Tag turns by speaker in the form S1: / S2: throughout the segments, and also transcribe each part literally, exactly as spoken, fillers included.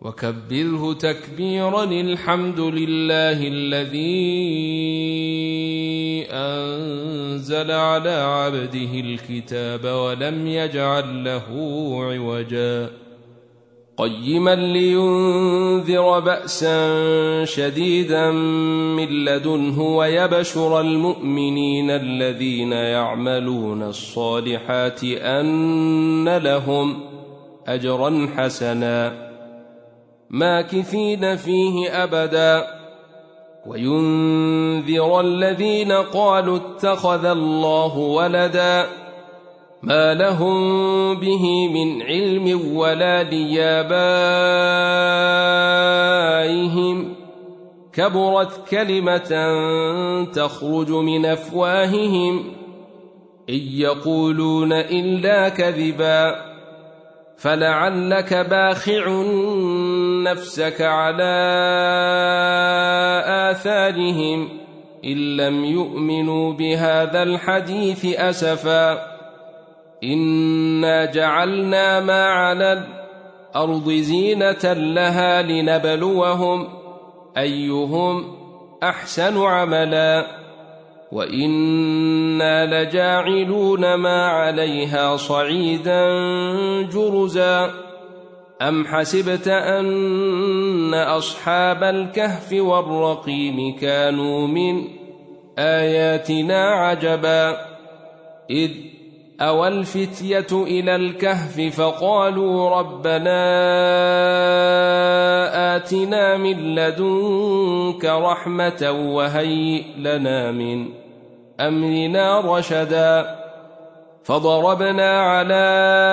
S1: وكبره تكبيرا. الحمد لله الذي أنزل على عبده الكتاب ولم يجعل له عوجا قيما لينذر بأسا شديدا من لدنه ويبشر المؤمنين الذين يعملون الصالحات أن لهم أجرا حسنا ماكثين فيه أبدا وينذر الذين قالوا اتخذ الله ولدا ما لهم به من علم ولا لآبائهم كبرت كلمة تخرج من أفواههم إن يقولون إلا كذبا فلعلك باخع نفسك على آثارهم إن لم يؤمنوا بهذا الحديث أسفا إنا جعلنا ما على الأرض زينة لها لنبلوهم أيهم أحسن عملا وإنا لجاعلون ما عليها صعيدا جرزا أم حسبت أن أصحاب الكهف والرقيم كانوا من آياتنا عجبا إذ أوى الفتية إلى الكهف فقالوا ربنا آتنا من لدنك رحمة وهيئ لنا من أمرنا رشدا فضربنا على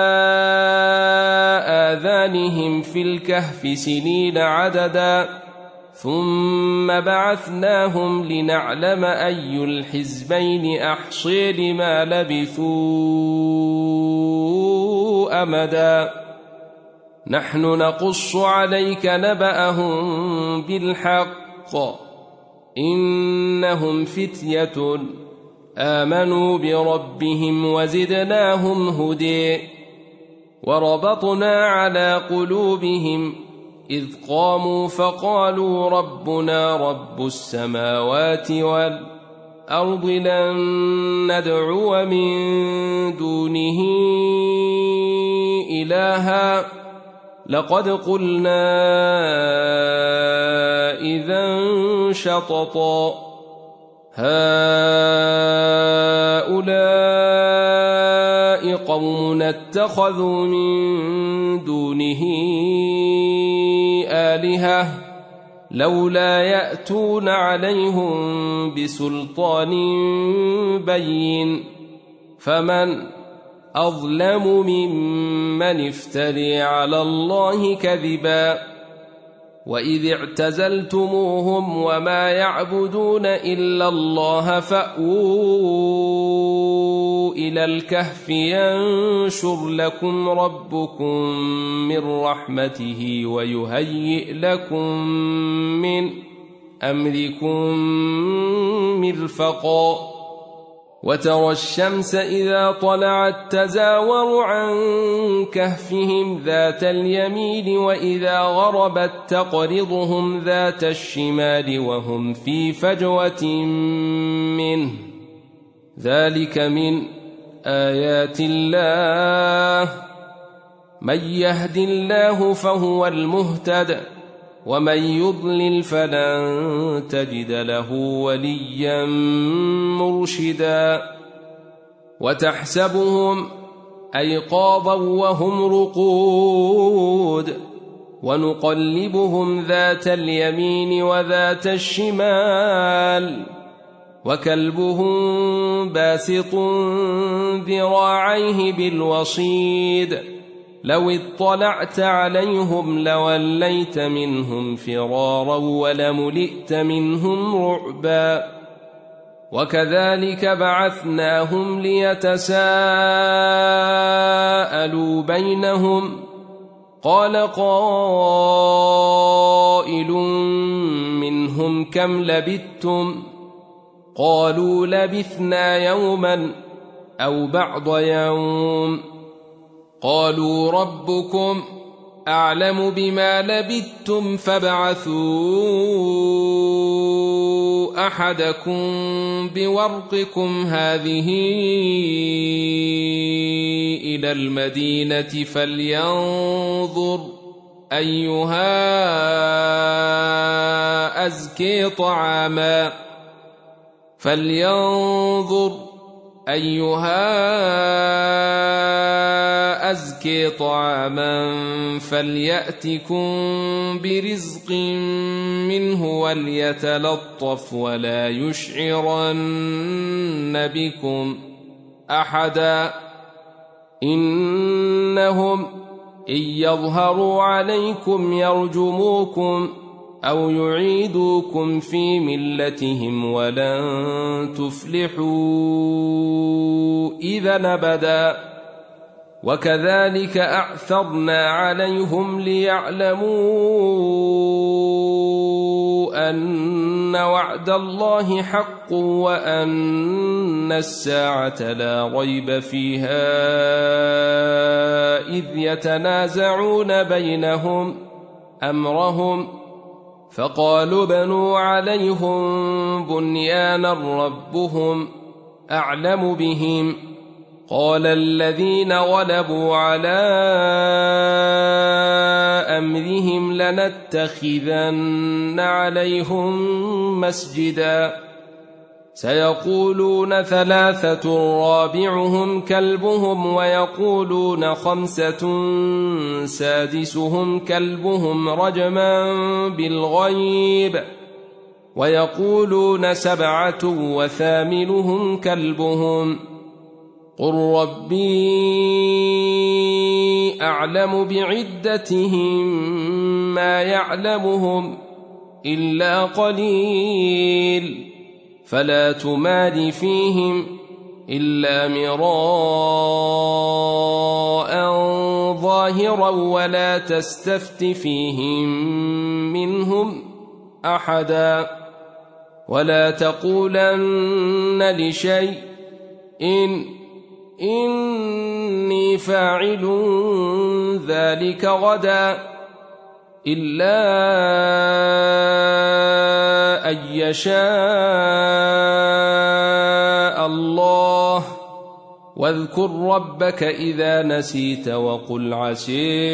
S1: آذانهم في الكهف سنين عددا ثم بعثناهم لنعلم أي الحزبين أحصي لما لبثوا أمدا نحن نقص عليك نبأهم بالحق إنهم فتية آمنوا بربهم وزدناهم هدى وربطنا على قلوبهم إذ قاموا فقالوا ربنا رب السماوات والأرض لن ندعو من دونه إلها لقد قلنا إذا شططا هؤلاء قوم اتخذوا من دونه آلهة لولا يأتون عليهم بسلطان بين فمن أظلم ممن افتري على الله كذبا وإذ اعتزلتموهم وما يعبدون إلا الله فأووا إلى الكهف ينشر لكم ربكم من رحمته ويهيئ لكم من أمركم مرفقا وترى الشمس إذا طلعت تزاور عن كهفهم ذات اليمين وإذا غربت تقرضهم ذات الشمال وهم في فجوة منه ذلك من آيات الله من يهد الله فهو المهتد ومن يضلل فلن تجد له وليا مرشدا وتحسبهم أيقاظا وهم رقود ونقلبهم ذات اليمين وذات الشمال وكلبهم باسط ذراعيه بالوصيد لو اطلعت عليهم لوليت منهم فرارا ولملئت منهم رعبا وكذلك بعثناهم ليتساءلوا بينهم قال قائل منهم كم لبثتم قالوا لبثنا يوما أو بعض يوم قالوا ربكم أعلم بما لبثتم فابعثوا أحدكم بورقكم هذه إلى المدينة فلينظر أيها أزكي طعاما فلينظر أيها أزكي طعاما فليأتكم برزق منه وليتلطف ولا يشعرن بكم أحدا إنهم إن يظهروا عليكم يرجموكم أو يعيدوكم في ملتهم ولن تفلحوا إذا أبدا وكذلك أعثرنا عليهم ليعلموا أن وعد الله حق وأن الساعة لا ريب فيها إذ يتنازعون بينهم أمرهم فقالوا بنوا عليهم بنيانا ربهم أعلم بهم قال الذين غلبوا على أمرهم لنتخذن عليهم مسجدا سيقولون ثلاثة رابعهم كلبهم ويقولون خمسة سادسهم كلبهم رجما بالغيب ويقولون سبعة وثامنهم كلبهم قل ربي أعلم بعدتهم ما يعلمهم إلا قليل فلا تمار فيهم إلا مراء ظاهرا ولا تستفت فيهم منهم أحدا ولا تقولن لشيء إن إني فاعل ذلك غدا إلا أن يشاء الله واذكر ربك إذا نسيت وقل عسى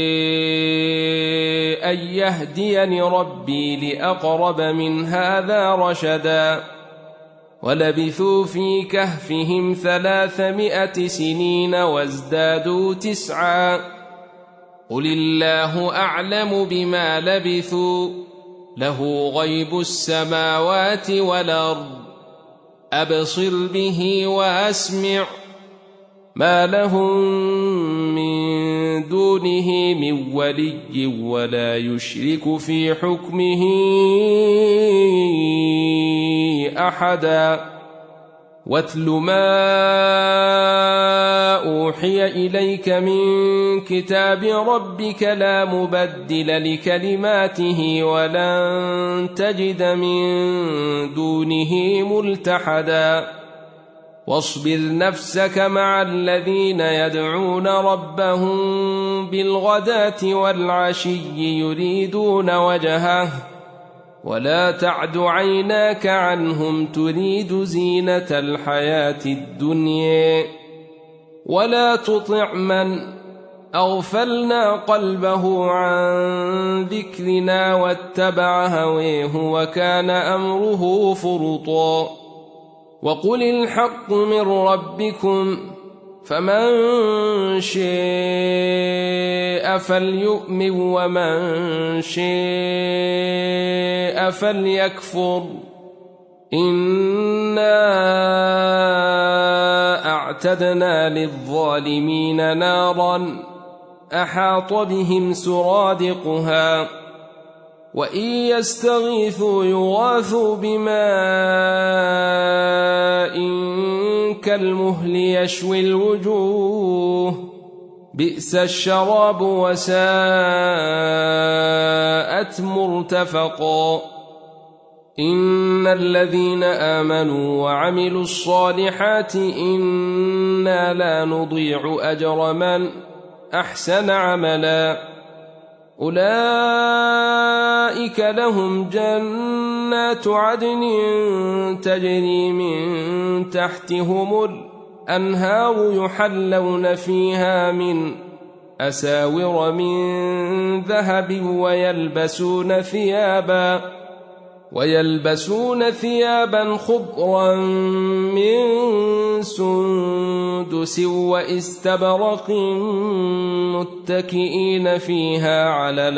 S1: أن يهديني ربي لأقرب من هذا رشدا ولبثوا في كهفهم ثلاثمائة سنين وازدادوا تسعا قل الله أعلم بما لبثوا له غيب السماوات والأرض أبصر به وأسمع ما لهم من دونه من ولي ولا يشرك في حكمه أحدا واتل ما أوحي إليك من كتاب ربك لا مبدل لكلماته ولن تجد من دونه ملتحدا واصبر نفسك مع الذين يدعون ربهم بالغداة والعشي يريدون وجهه ولا تعد عيناك عنهم تريد زينة الحياة الدنيا ولا تطع من أغفلنا قلبه عن ذكرنا واتبع هويه وكان أمره فرطا وقل الحق من ربكم فمن شاء فليؤمن ومن شاء فليكفر إنا أعتدنا للظالمين نارا أحاط بهم سرادقها وإن يستغيثوا يغاثوا بماء كالمهل يشوي الوجوه بئس الشراب وساءت مرتفقا إن الذين آمنوا وعملوا الصالحات إنا لا نضيع أجر من أحسن عملا أولئك لهم جنات عدن تجري من تحتهم الأنهار يحلون فيها من أساور من ذهب ويلبسون ثيابا ويلبسون ثيابا خضرا من سندس واستبرق متكئين فيها على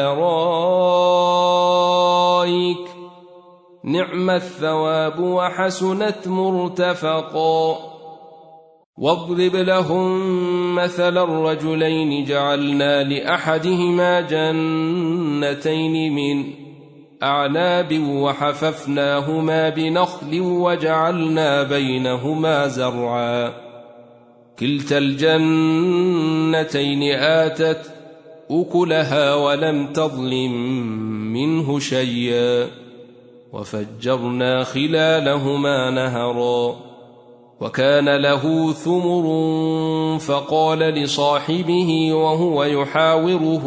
S1: الأرائك نعم الثواب وحسنت مرتفقا. واضرب لهم مثل الرجلين جعلنا لأحدهما جنتين من أعناب وحففناهما بنخل وجعلنا بينهما زرعا كلتا الجنتين آتت أكلها ولم تظلم منه شيئا وفجرنا خلالهما نهرا وكان له ثمر فقال لصاحبه وهو يحاوره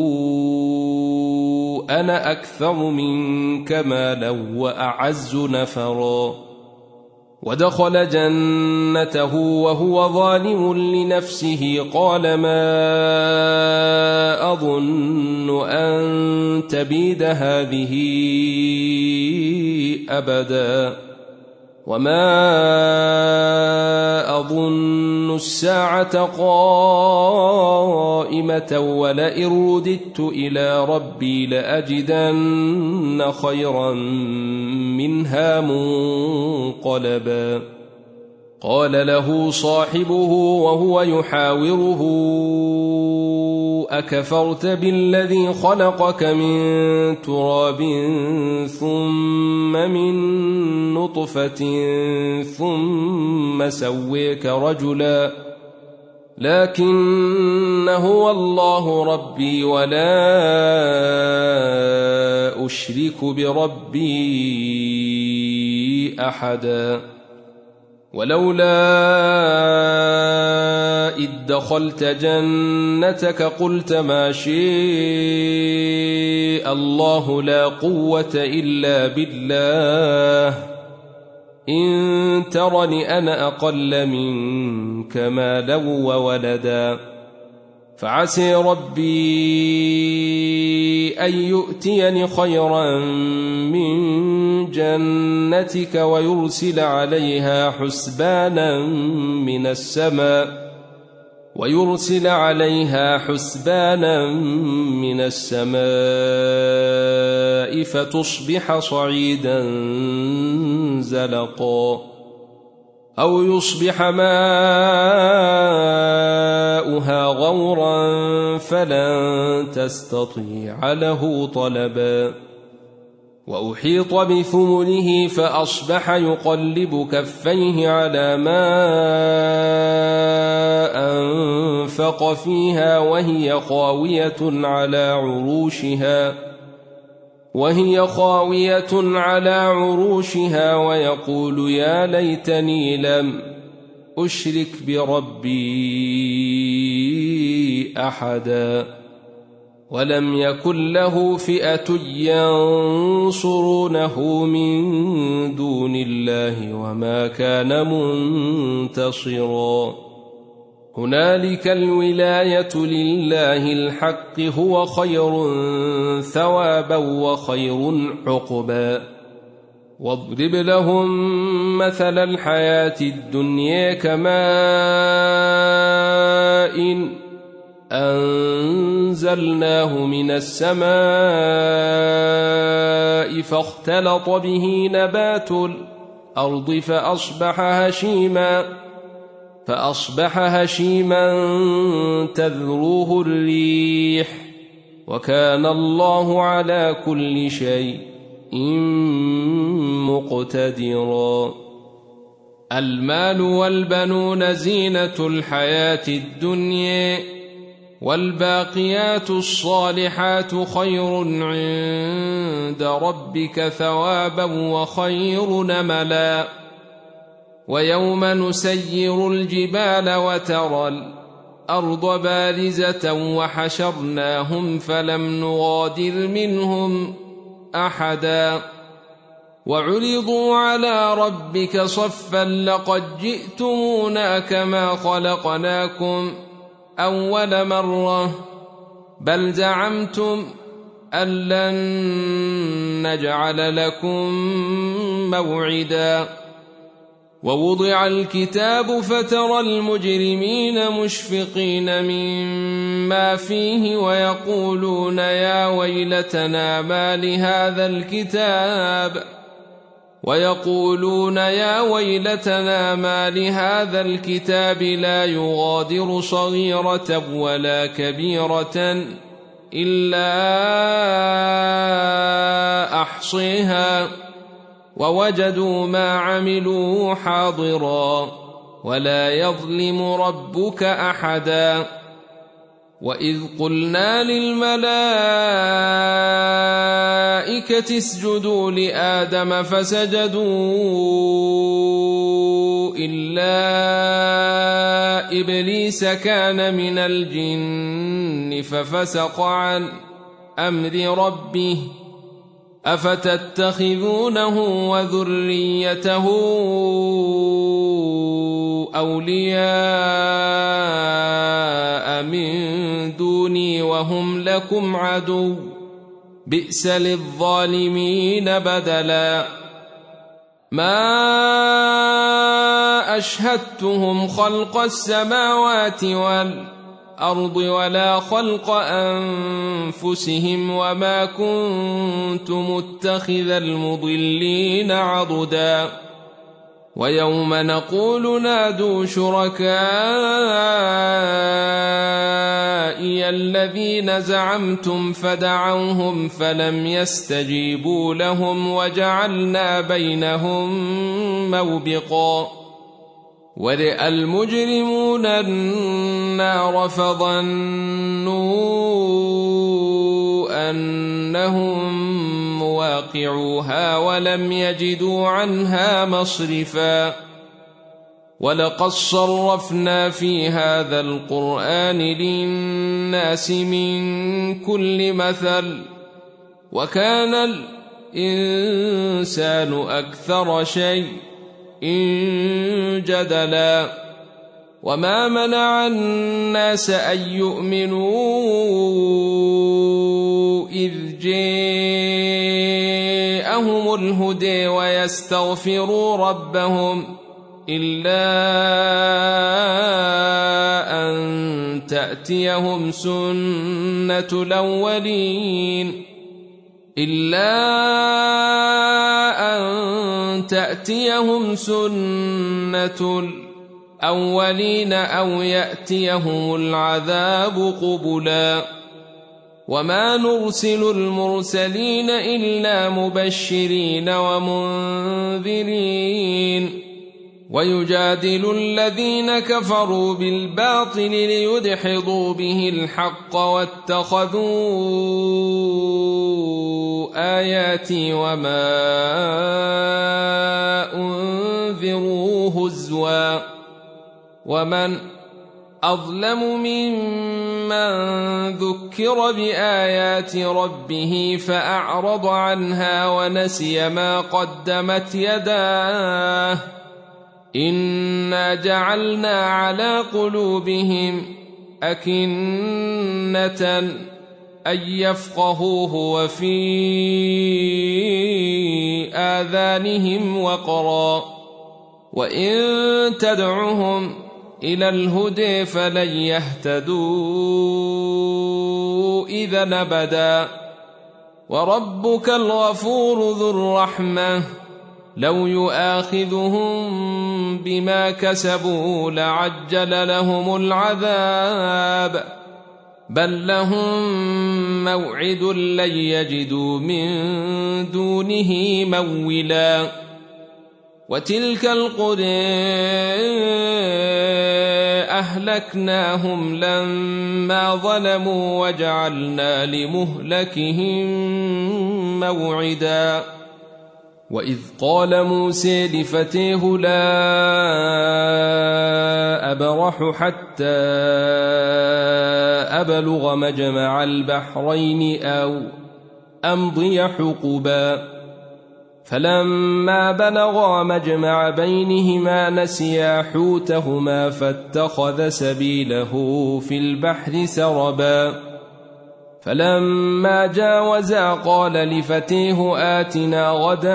S1: أنا أكثر منك مالا وأعز نفرا ودخل جنته وهو ظالم لنفسه قال ما أظن أن تبيد هذه أبدا وما أظن الساعة قائمة ولئن رددت إلى ربي لأجدن خيرا منها منقلبا. قال له صاحبه وهو يحاوره أكفرت بالذي خلقك من تراب ثم من نطفة ثم سويك رجلا لكن هو الله ربي ولا أشرك بربي أحدا. ولولا إذ دخلت جنتك قلت ما شاء الله لا قوة إلا بالله إن ترني أنا أقل منك مالا وولدا فعسى ربي أن يؤتيني خيرا من جنتك ويرسل عليها حسبانا من السماء ويرسل عليها حسبانا من السماء فتصبح صعيدا زلقا أو يصبح ماؤها غورا فلن تستطيع له طلبا. وأحيط بثمره فأصبح يقلب كفيه على ما أنفق فيها وهي خاوية على عروشها وهي خاوية على عروشها ويقول يا ليتني لم أشرك بربي أحدا ولم يكن له فئة ينصرونه من دون الله وما كان منتصرا. هنالك الولاية لله الحق هو خير ثوابا وخير عقبا. واضرب لهم مثل الحياة الدنيا كماء أنزلناه من السماء فاختلط به نبات الأرض فأصبح هشيما فأصبح هشيما تذروه الريح وكان الله على كل شيء مقتدرا. المال والبنون زينة الحياة الدنيا والباقيات الصالحات خير عند ربك ثوابا وخير نملا. ويوم نسير الجبال وترى والأرض بارزة وحشرناهم فلم نغادر منهم أحدا وعرضوا على ربك صفا لقد جئتمونا كما خلقناكم أول مرة بل زعمتم أن لن نجعل لكم موعدا ووضع الكتاب فترى المجرمين مشفقين مما فيه ويقولون يا ويلتنا ما لهذا الكتاب ويقولون يا ويلتنا ما لهذا الكتاب لا يغادر صغيرة ولا كبيرة إلا أحصيها ووجدوا ما عملوا حاضرا ولا يظلم ربك أحدا وإذ قلنا للملائكة اسجدوا لآدم فسجدوا إلا إبليس كان من الجن ففسق عن أمر ربه أفتتخذونه وذريته أولياء من دوني وهم لكم عدو بئس للظالمين بدلا ما أشهدتهم خلق السماوات والأرض ولا خلق أنفسهم وما كنت متخذ المضلين عضدا ويوم نقول نادوا شركائي الذين زعمتم فدعوهم فلم يستجيبوا لهم وجعلنا بينهم موبقا ورئ المجرمون النار فظنوا أنهم مواقعوها ولم يجدوا عنها مصرفا ولقد صرفنا في هذا القرآن للناس من كل مثل وكان الإنسان أكثر شيء إن جدلا وما منع الناس أن يؤمنوا إذ جاءهم الهدى ويستغفروا ربهم إلا أن تأتيهم سنة الأولين إلا أن تأتيهم سنة الأولين أو يأتيهم العذاب قبلا وما نرسل المرسلين إلا مبشرين ومنذرين ويجادل الذين كفروا بالباطل ليدحضوا به الحق واتخذوا آياتي وما أنذروا هزوا ومن أظلم ممن ذكر بآيات ربه فأعرض عنها ونسي ما قدمت يداه إنا جعلنا على قلوبهم أكنة أن يفقهوه وفي آذانهم وقرا وإن تدعهم إلى الهدى فلن يهتدوا إذا أبدا وربك الغفور ذو الرحمة لو يؤاخذهم بما كسبوا لعجل لهم العذاب بل لهم موعد لن يجدوا من دونه مولا وتلك القرى أهلكناهم لما ظلموا وجعلنا لمهلكهم موعدا وإذ قال موسى لفتيه لا أبرح حتى أبلغ مجمع البحرين أو أمضي حقبا فلما بلغا مجمع بينهما نسيا حوتهما فاتخذ سبيله في البحر سربا فلما جاوزا قال لفتيه آتنا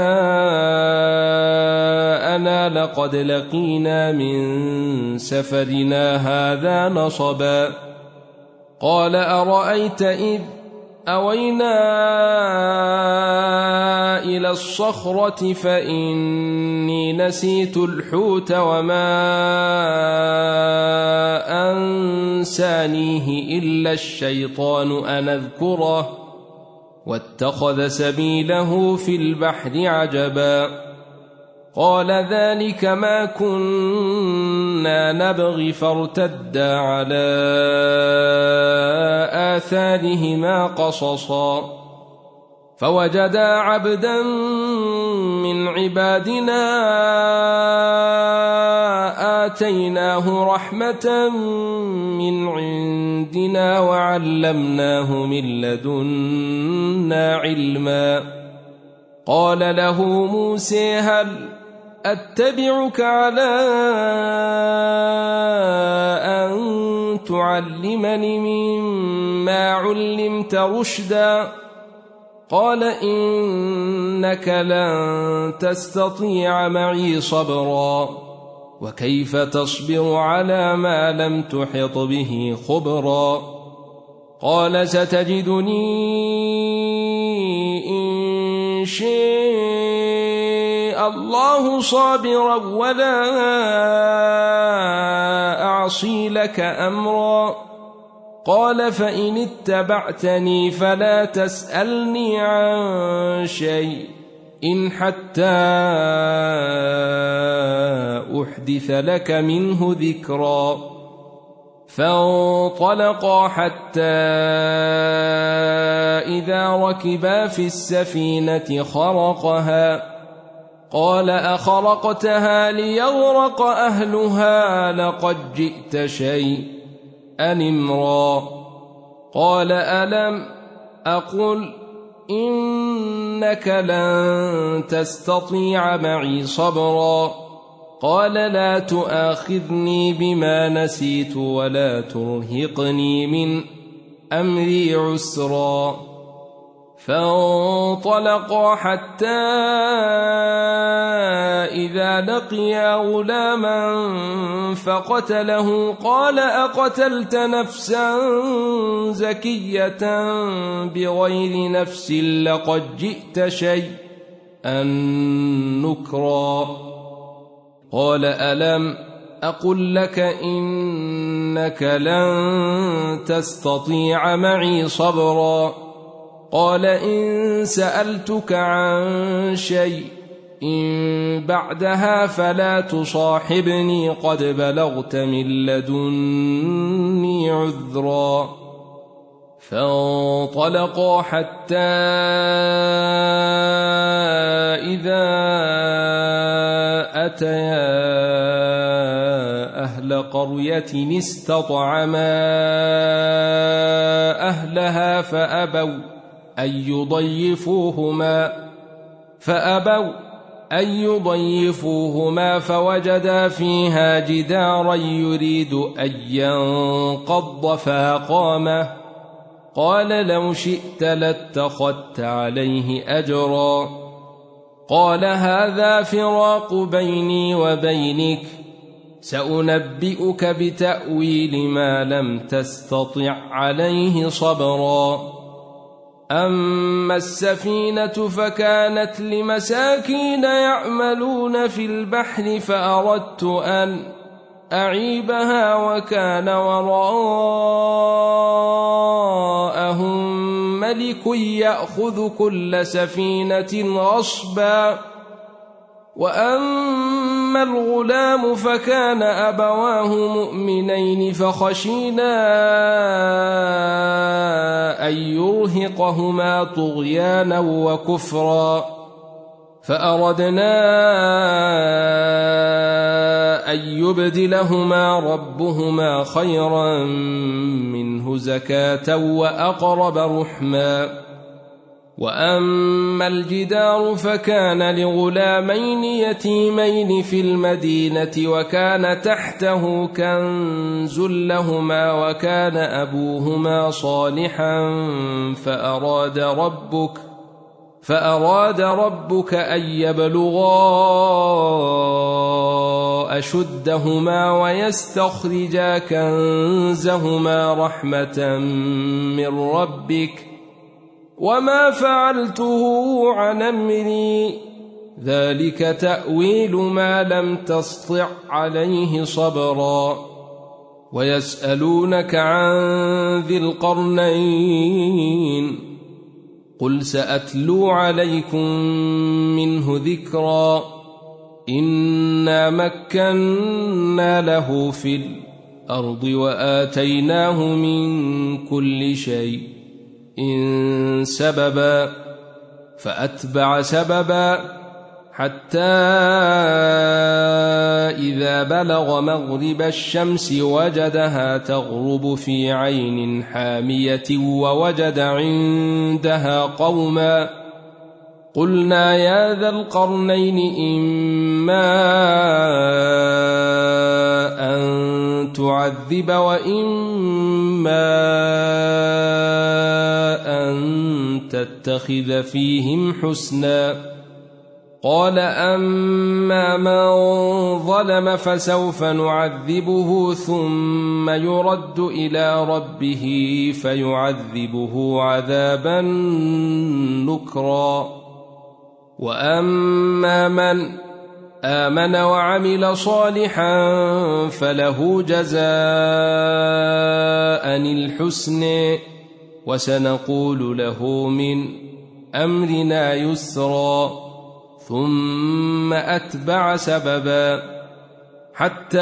S1: غداءنا لقد لقينا من سفرنا هذا نصبا قال أرأيت إذ أوينا إلى الصخرة فإني نسيت الحوت وما أنسانيه إلا الشيطان أن أذكره واتخذ سبيله في البحر عجبا قال ذلك ما كنا نبغي فارتدا على آثارهما قصصا فوجدا عبدا من عبادنا آتيناه رحمة من عندنا وعلمناه من لدنا علما قال له موسى هل أتبعك على أن تعلمني مما علمت رشدا قال إنك لن تستطيع معي صبرا وكيف تصبر على ما لم تحط به خبرا قال ستجدني إن شاء الله صابرا ولا أعصي لك أمرا قال فإن اتبعتني فلا تسألني عن شيء إن حتى أحدث لك منه ذكرا فانطلقا حتى إذا ركبا في السفينة خرقها قال أخرقتها ليغرق أهلها لقد جئت شيئا أنمرا قال ألم أقل إنك لن تستطيع معي صبرا قال لا تؤاخذني بما نسيت ولا ترهقني من أمري عسرا فانطلقا حتى إذا لقيا غلاما فقتله قال أقتلت نفسا زكية بغير نفس لقد جئت شيئا نكرا قال ألم أقل لك إنك لن تستطيع معي صبرا قال إن سألتك عن شيء إن بعدها فلا تصاحبني قد بلغت من لدني عذرا فانطلقا حتى إذا أتيا أهل قرية استطعما أهلها فأبوا أن يضيفوهما فأبوا أن يضيفوهما فوجدا فيها جدارا يريد أن ينقض فأقامه قال لو شئت لاتخذت عليه أجرا قال هذا فراق بيني وبينك سأنبئك بتأويل ما لم تستطع عليه صبرا أما السفينة فكانت لمساكين يعملون في البحر فأردت أن أعيبها وكان وراءهم ملك يأخذ كل سفينة غصبا وأما الغلام فكان أبواه مؤمنين فخشينا أن يرهقهما طغيانا وكفرا فأردنا أن يبدلهما ربهما خيرا منه زكاة وأقرب رحما. وأما الجدار فكان لغلامين يتيمين في المدينة وكان تحته كنز لهما وكان أبوهما صالحا فأراد ربك فأراد ربك أن يبلغا أشدهما ويستخرجا كنزهما رحمة من ربك وما فعلته عن أمري ذلك تأويل ما لم تسطع عليه صبرا. ويسألونك عن ذي القرنين قل سأتلو عليكم منه ذكرا. إنا مكنا له في الأرض وآتيناه من كل شيء إن سببا فأتبع سببا حتى إذا بلغ مغرب الشمس وجدها تغرب في عين حامية ووجد عندها قوما قلنا يا ذا القرنين إما أن تعذب وإما أن تتخذ فيهم حسنا. قال أما من ظلم فسوف نعذبه ثم يرد إلى ربه فيعذبه عذابا نكرا. وأما من آمن وعمل صالحا فله جزاء الحسن وسنقول له من أمرنا يسرا. ثم أتبع سببا حتى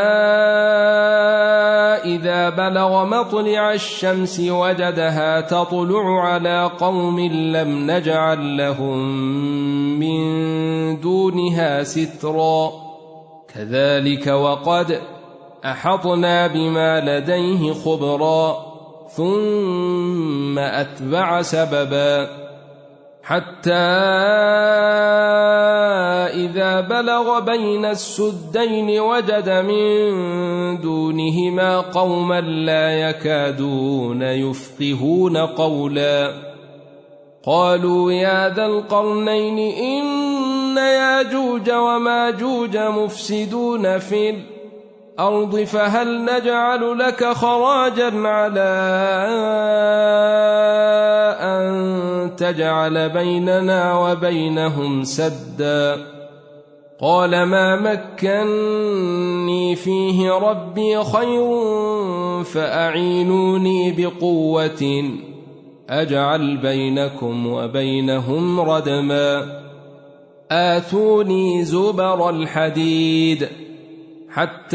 S1: إذا بلغ مطلع الشمس وجدها تطلع على قوم لم نجعل لهم من دونها سترا. كذلك وقد أحطنا بما لديه خبرا. ثم أتبع سببا حتى إذا بلغ بين السدين وجد من دونهما قوما لا يكادون يفقهون قولا. قالوا يا ذا القرنين إن ياجوج وماجوج مفسدون في الأرض فهل نجعل لك خراجا على أن تجعل بيننا وبينهم سدا. قال ما مكني فيه ربي خير فأعينوني بقوة أجعل بينكم وبينهم ردما. آتوني زبر الحديد حتى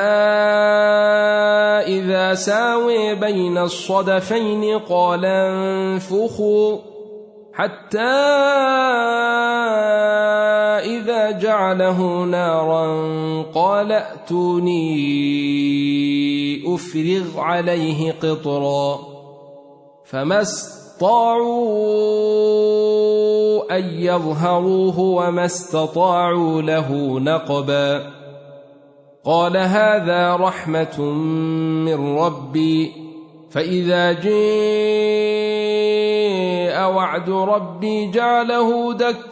S1: إذا ساوي بين الصدفين قال انفخوا حتى إذا جعله نارا قال ائتوني أفرغ عليه قطرا. فما استطاعوا أن يظهروه وما استطاعوا له نقبا. قال هذا رحمة من ربي فإذا جاء وعد ربي جعله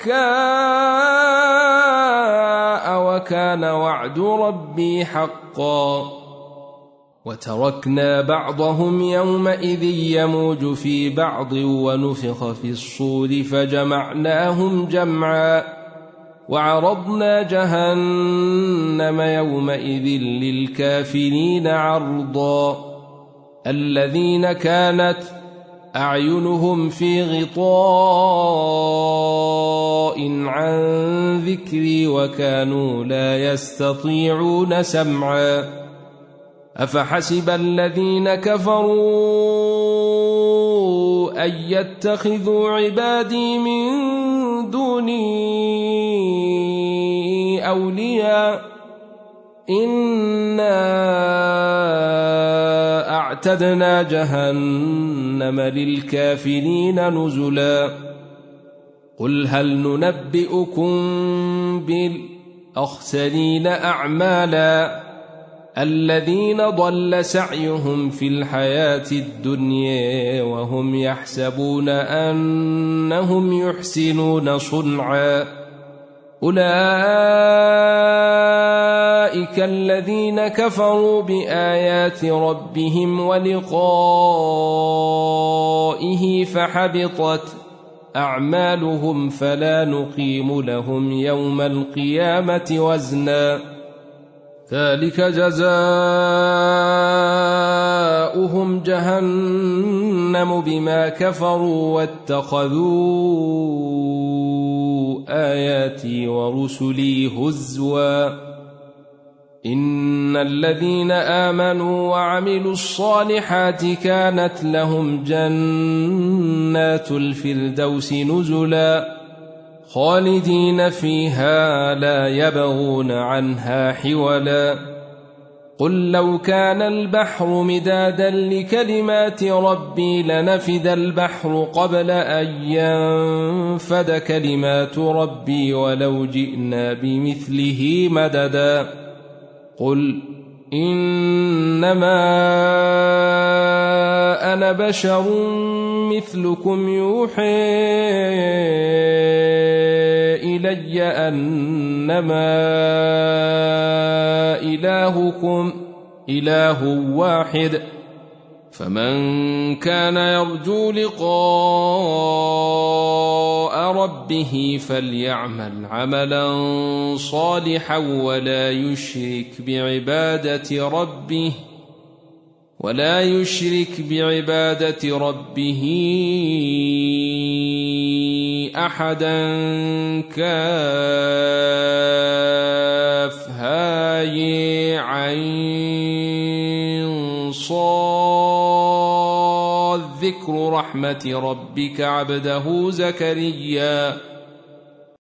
S1: دكاء وكان وعد ربي حقا. وتركنا بعضهم يومئذ يموج في بعض ونفخ في الصور فجمعناهم جمعا. وعرضنا جهنم يومئذ للكافرين عرضا. الذين كانت أعينهم في غطاء عن ذكري وكانوا لا يستطيعون سمعا. أفحسب الذين كفروا أن يتخذوا عبادي من دوني أولياء إنا أعتدنا جهنم للكافرين نزلا قل هل ننبئكم بالأخسرين أعمالا الذين ضل سعيهم في الحياة الدنيا وهم يحسبون أنهم يحسنون صنعا أولئك الذين كفروا بآيات ربهم ولقائه فحبطت أعمالهم فلا نقيم لهم يوم القيامة وزنا ذلك جزاؤهم جهنم بما كفروا واتخذوا آياتي ورسلي هزوا إن الذين آمنوا وعملوا الصالحات كانت لهم جنات الفردوس نزلا خالدين فيها لا يبغون عنها حولا قل لو كان البحر مدادا لكلمات ربي لنفد البحر قبل أن ينفد كلمات ربي ولو جئنا بمثله مددا قل إنما أنا بشر مثلكم يوحي إلي أنما إلهكم إله واحد فمن كان يرجو لقاء ربه فليعمل عملا صالحا ولا يشرك بعبادة ربه ولا يشرك بعبادة ربه أحدا كافها عين صاد ذكر رحمة ربك عبده زكريا